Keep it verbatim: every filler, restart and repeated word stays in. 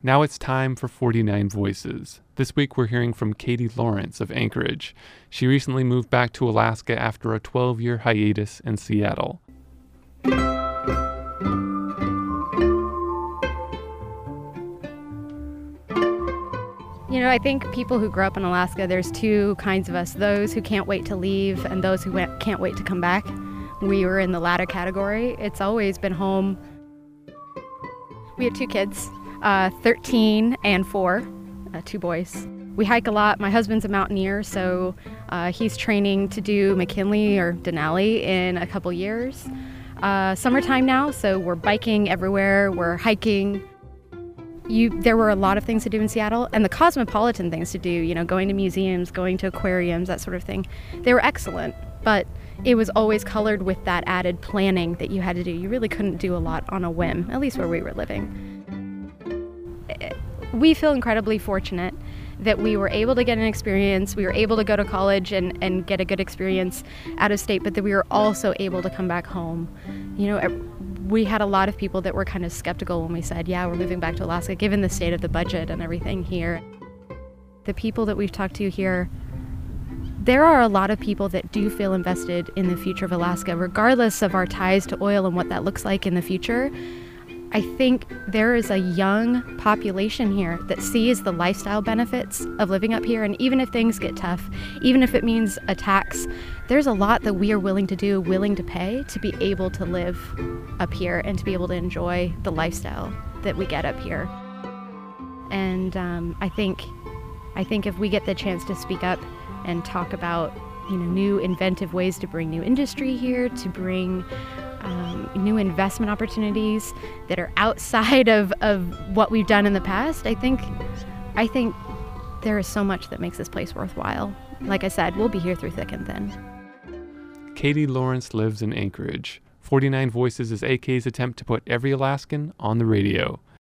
Now it's time for forty-nine Voices. This week we're hearing from Katie Lawrence of Anchorage. She recently moved back to Alaska after a twelve-year hiatus in Seattle. You know, I think people who grow up in Alaska, there's two kinds of us, those who can't wait to leave and those who can't wait to come back. We were in the latter category. It's always been home. We have two kids, uh, thirteen and four, uh, two boys. We hike a lot. My husband's a mountaineer, so uh, he's training to do McKinley or Denali in a couple years. Uh, summertime now, so we're biking everywhere, we're hiking. You, there were a lot of things to do in Seattle, and the cosmopolitan things to do, you know, going to museums, going to aquariums, that sort of thing. They were excellent, but it was always colored with that added planning that you had to do. You really couldn't do a lot on a whim, at least where we were living. We feel incredibly fortunate that we were able to get an experience, we were able to go to college and, and get a good experience out of state, but that we were also able to come back home. You know, we had a lot of people that were kind of skeptical when we said, yeah, we're moving back to Alaska, given the state of the budget and everything here. The people that we've talked to here, there are a lot of people that do feel invested in the future of Alaska, regardless of our ties to oil and what that looks like in the future. I think there is a young population here that sees the lifestyle benefits of living up here, and even if things get tough, even if it means a tax, there's a lot that we are willing to do, willing to pay to be able to live up here and to be able to enjoy the lifestyle that we get up here. And um, I think, I think if we get the chance to speak up and talk about, you know, new inventive ways to bring new industry here, to bring Um, new investment opportunities that are outside of, of what we've done in the past, I think I think there is so much that makes this place worthwhile. Like I said, we'll be here through thick and thin. Katie Lawrence lives in Anchorage. forty-nine Voices is A K's attempt to put every Alaskan on the radio.